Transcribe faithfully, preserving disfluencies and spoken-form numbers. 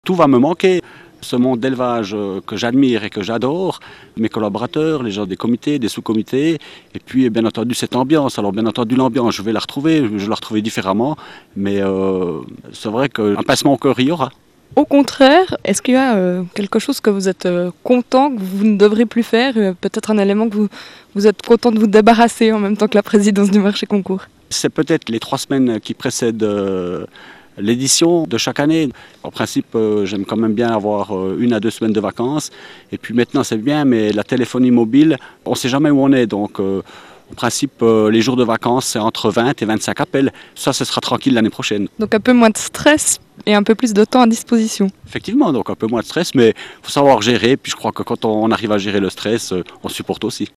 Tout va me manquer. Ce monde d'élevage que j'admire et que j'adore, mes collaborateurs, les gens des comités, des sous-comités, et puis bien entendu cette ambiance. Alors bien entendu l'ambiance, je vais la retrouver, je vais la retrouver différemment, mais euh, c'est vrai qu'un pincement au cœur il y aura. Au contraire, est-ce qu'il y a euh, quelque chose que vous êtes euh, content, que vous ne devrez plus faire, euh, peut-être un élément que vous, vous êtes content de vous débarrasser en même temps que la présidence du marché concours? C'est peut-être les trois semaines qui précèdent euh, l'édition de chaque année. En principe, euh, j'aime quand même bien avoir euh, une à deux semaines de vacances. Et puis maintenant, c'est bien, mais la téléphonie mobile, on ne sait jamais où on est. Donc, euh, en principe, euh, les jours de vacances, c'est entre vingt et vingt-cinq appels. Ça, ce sera tranquille l'année prochaine. Donc un peu moins de stress et un peu plus de temps à disposition. Effectivement, donc un peu moins de stress, mais il faut savoir gérer. Puis je crois que quand on arrive à gérer le stress, on supporte aussi.